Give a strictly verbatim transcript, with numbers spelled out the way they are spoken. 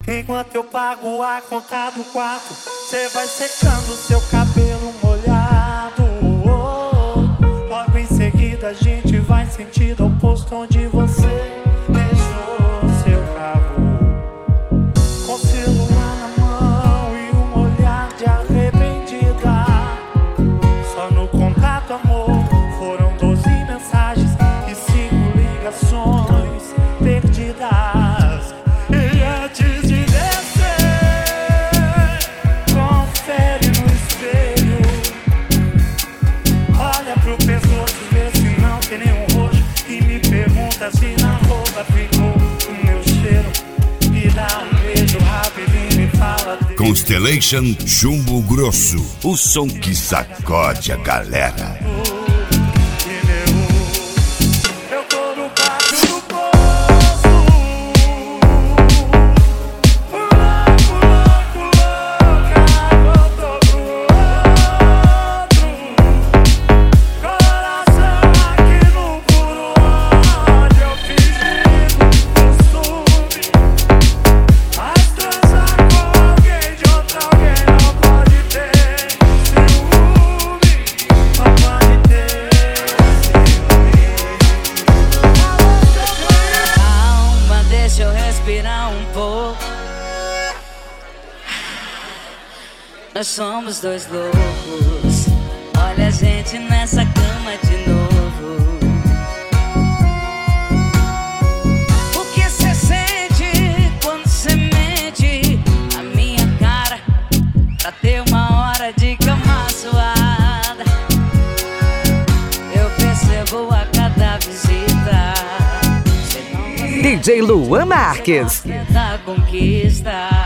Enquanto eu pago a conta do quarto, cê vai secando seu cabelo molhado. Logo em seguida a gente vai sentido ao posto onde você deixou seu carro, com o celular na mão e um olhar de arrependida. Só no contato, amor, foram doze mensagens e cinco ligações perdidas. E antes de descer, confere no espelho, olha pro pescoço, vê se não tem nenhum roxo, e me pergunta se na roupa ficou o meu cheiro, e dá um beijo rapidinho e me fala dele. Constellation Chumbo Grosso, o som que sacode a galera. Nós somos dois loucos, olha a gente nessa cama de novo. O que cê sente quando cê mente a minha cara pra ter uma hora de cama suada? Eu percebo a cada visita, cê não D J Luan Marques. da conquista.